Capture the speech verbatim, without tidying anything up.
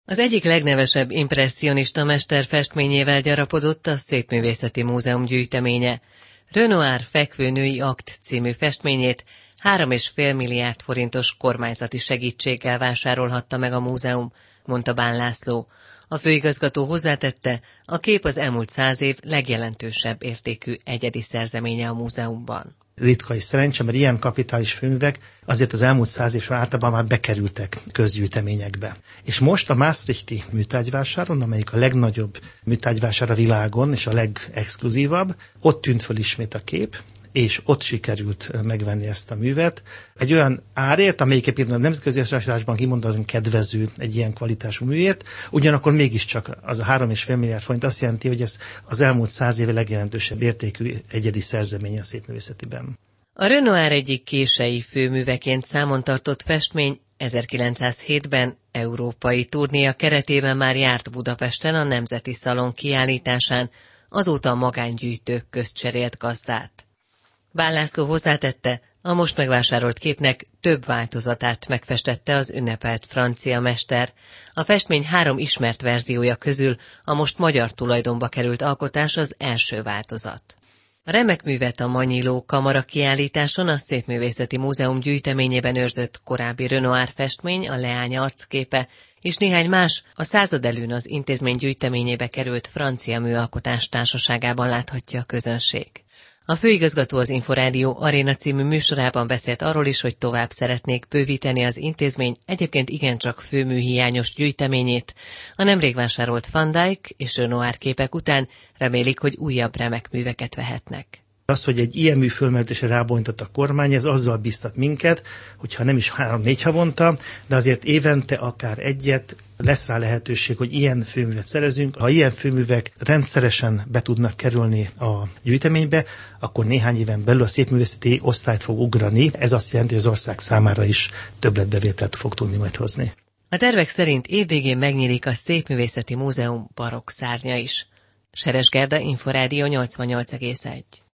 Az egyik legnevesebb impresszionista mester festményével gyarapodott a Szépművészeti Múzeum gyűjteménye. Renoir Fekvőnői akt című festményét három és fél milliárd forintos kormányzati segítséggel vásárolhatta meg a múzeum, mondta Bán László. A főigazgató hozzátette, a kép az elmúlt száz év legjelentősebb értékű egyedi szerzeménye a múzeumban. Ritka és szerencse, mert ilyen kapitális főművek azért az elmúlt száz évben általában már bekerültek közgyűjteményekbe. És most a Maastrichti műtárgyvásáron, amelyik a legnagyobb műtárgyvásár a világon, és a legexkluzívabb, ott tűnt föl ismét a kép, és ott sikerült megvenni ezt a művet. Egy olyan árért, amelyik a nemzetközi összehasonlításban kimondottan kedvező egy ilyen kvalitású műért, ugyanakkor mégiscsak az a három és fél milliárd forint azt jelenti, hogy ez az elmúlt száz éve legjelentősebb értékű egyedi szerzemény a szépművészetiben. A Renoir egyik kései főműveként számon tartott festmény ezerkilencszázhétben európai turnéja keretében már járt Budapesten a Nemzeti Szalon kiállításán, azóta a magángyűjtők közt cserélt gazdát. Bán László hozzátette, a most megvásárolt képnek több változatát megfestette az ünnepelt francia mester. A festmény három ismert verziója közül a most magyar tulajdonba került alkotás az első változat. A remek művet a Manyiló kamara kiállításon a Szépművészeti Múzeum gyűjteményében őrzött korábbi Renoir festmény, a Leány arcképe, és néhány más a századelőn az intézmény gyűjteményébe került francia műalkotás társaságában láthatja a közönség. A főigazgató az Inforádió Aréna című műsorában beszélt arról is, hogy tovább szeretnék bővíteni az intézmény egyébként igencsak főműhiányos gyűjteményét. A nemrég vásárolt Van Dyck és Renoir képek után remélik, hogy újabb remek műveket vehetnek. Az, hogy egy ilyen mű fölmerülésre rábonytott a kormány, ez azzal biztat minket, hogyha nem is három-négy havonta, de azért évente akár egyet lesz rá lehetőség, hogy ilyen főművet szerezünk. Ha ilyen főművek rendszeresen be tudnak kerülni a gyűjteménybe, akkor néhány éven belül a szépművészeti osztályt fog ugrani. Ez azt jelenti, hogy az ország számára is többletbevételt fog tudni majd hozni. A tervek szerint évvégén megnyílik a Szépművészeti Múzeum barokk szárnya is. Seres Gerda, Inforádió nyolcvannyolc egész egy.